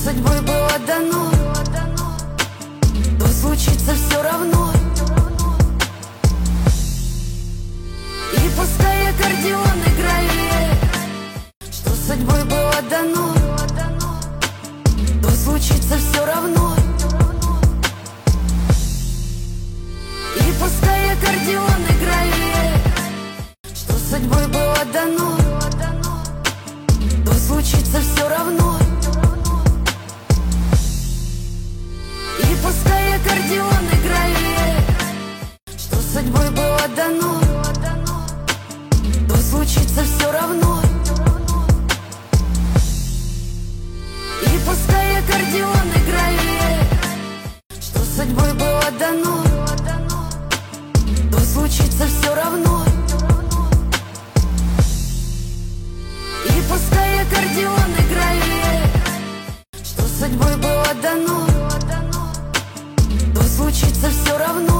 судьбой было дано, то случится все равно. И пускай аккордеон играет, что судьбой было дано, то случится все равно. И пускай аккордеон играет, что судьбой было дано, то случится все равно. И пускай аккордеон играет, что судьбой было дано, то случится все равно. И пускай аккордеон играет, что судьбой было дано, то случится все равно. И пускай аккордеон играет, что судьбой было дано, то случится все равно.